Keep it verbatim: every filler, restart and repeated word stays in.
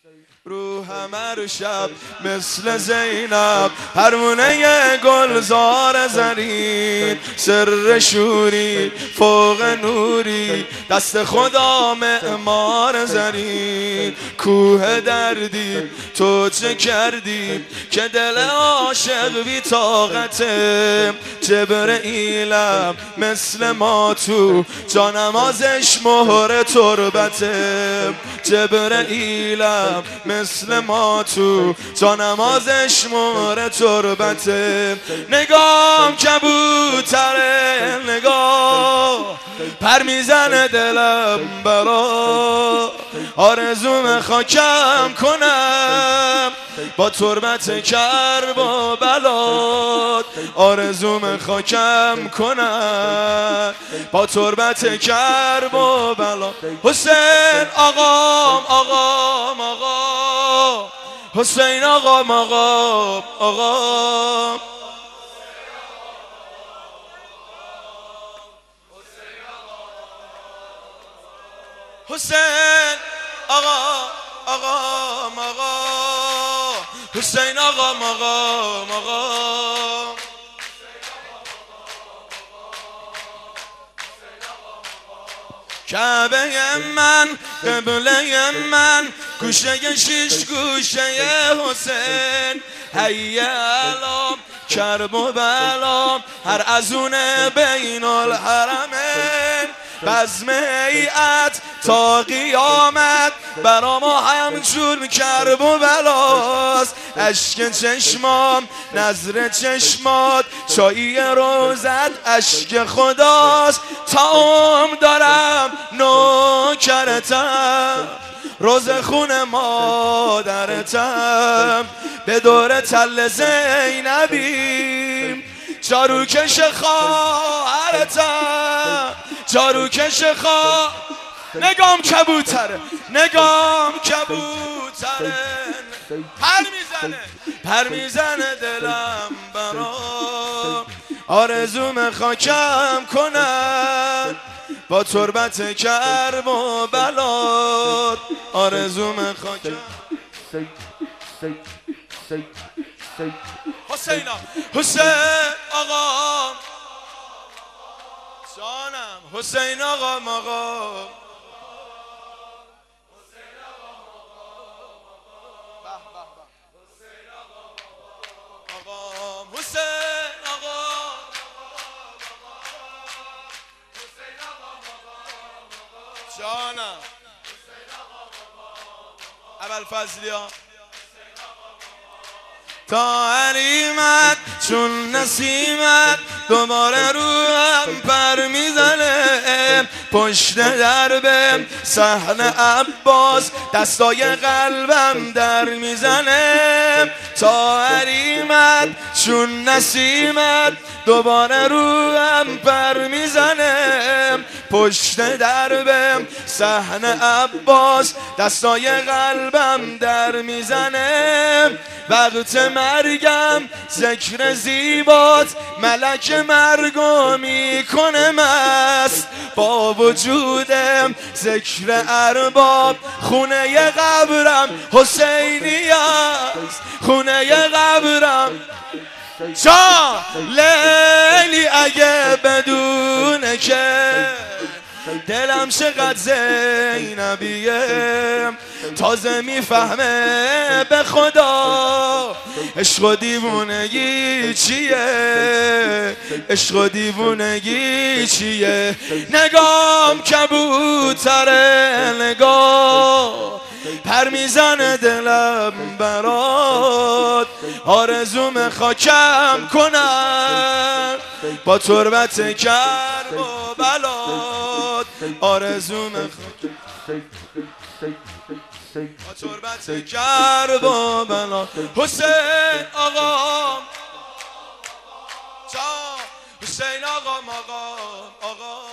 رو همه شب مثل زینب پروانه گلزار زرین سر شوری فوق نوری دست خدا معمار زرین کوه دردی تو چه کردی که دل عاشق بی طاقته جبرئیلم مثل ما تو جانمازش مهر تربته جبرئیلم مثل ما تو جانمازش مهر تربته نگام کبوتره نگاه پر میزنه دلم برا آرزوم خاکم کنم با تربت کرب و بلاد آرزوم خاکم کنم با تربت کرب و بلاد حسین آقام آقام آقام حسین آقام آقام آقام حسین آقا آقا آقا حسین آقا آقا آقا کعبه من قبله من گوشه شیش گوشه حسین هی علام کرب و بلام هر ازون بین الحرمین بزم هیئت تا قیامت برا ما همجور کرب و بلاست اشک چشمام نظر چشمات چایی روزت اشک خداست تا عمر دارم نوکرتم روز خون مادرتم به دور تل زینبیم جاروکش خواهرتم جاروکش خواه نگام کبوتره نگام کبوتره پر میزنه پر میزنه دلم برا آرزوم خاکم کنن با تربت کرب و بلاد آرزوم خاکم حسین حسین آقا جانم حسین آقا آقا حسین آقا جانم ابوالفضلی ها تا حریمت چون نسیمت دوباره رو هم پر میزنه پشت دربم صحن عباس دستای قلبم در میزنه تا حریمت چون نسیمت دوباره رو هم پر میزنه پشت دربم صحن عباس دستای قلبم در میزنه وقت مرگم ذکر زیبات ملک مرگو میکنه مست با وجودم ذکر ارباب خونه قبرم حسینی است خونه قبرم شا لیلی اگه بدونه که دلم چقدر زینبیه تازه میفهمه به خدا عشق و دیوونگی چیه عشق و دیوونگی چیه نگام کبوتره نگاه پر میزنه دلم برات آرزوم خاکم کنم با تربت کرب و بلاد آرزوم خاکم با تربت کرب و بلاد حسین آقا جا حسین آقا آقا آقا